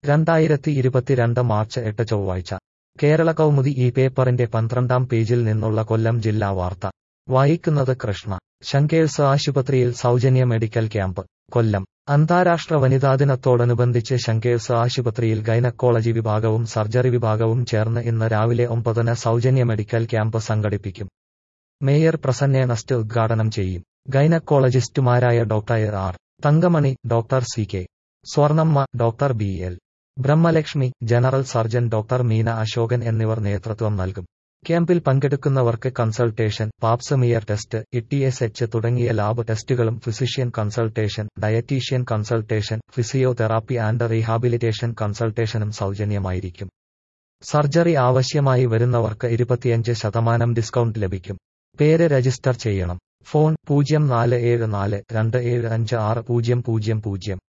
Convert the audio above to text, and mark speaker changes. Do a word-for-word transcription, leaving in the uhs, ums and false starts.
Speaker 1: രണ്ടായിരത്തി ഇരുപത്തിരണ്ട് മാർച്ച് എട്ട് ചൊവ്വാഴ്ച കേരള കൗമുദി ഈ പേപ്പറിന്റെ പന്ത്രണ്ടാം പേജിൽ നിന്നുള്ള കൊല്ലം ജില്ലാ വാർത്ത വായിക്കുന്നത് കൃഷ്ണ. ശങ്കേഴ്സ് ആശുപത്രിയിൽ സൗജന്യ മെഡിക്കൽ ക്യാമ്പ്. കൊല്ലം അന്താരാഷ്ട്ര വനിതാ ദിനത്തോടനുബന്ധിച്ച് ശങ്കേഴ്സ് ആശുപത്രിയിൽ ഗൈനക്കോളജി വിഭാഗവും സർജറി വിഭാഗവും ചേർന്ന് ഇന്ന് രാവിലെ ഒമ്പതിന് സൗജന്യ മെഡിക്കൽ ക്യാമ്പ് സംഘടിപ്പിക്കും. മേയർ പ്രസന്ന നസ്റ്റ് ഉദ്ഘാടനം ചെയ്യും. ഗൈനക്കോളജിസ്റ്റുമാരായ doctor R Thankamani, doctor C K Swarnamma, doctor B L Brahmalakshmi, general surgeon doctor Meena Ashokan എന്നിവർ നേതൃത്വം നൽകും. ക്യാമ്പിൽ പങ്കെടുക്കുന്നവർക്ക് consultation, pap smear test, E T S H തുടങ്ങിയ ലാബ് ടെസ്റ്റുകളും physician consultation, dietician consultation, physiotherapy and rehabilitation കൺസൾട്ടേഷനും സൗജന്യമായിരിക്കും. സർജറി ആവശ്യമായി വരുന്നവർക്ക് ഇരുപത്തിയഞ്ച് ശതമാനം ഡിസ്കൗണ്ട് ലഭിക്കും. പേര് രജിസ്റ്റർ ചെയ്യണം. ഫോൺ പൂജ്യം നാല് ഏഴ് നാല് രണ്ട് ഏഴ് അഞ്ച് ആറ് പൂജ്യം പൂജ്യം പൂജ്യം.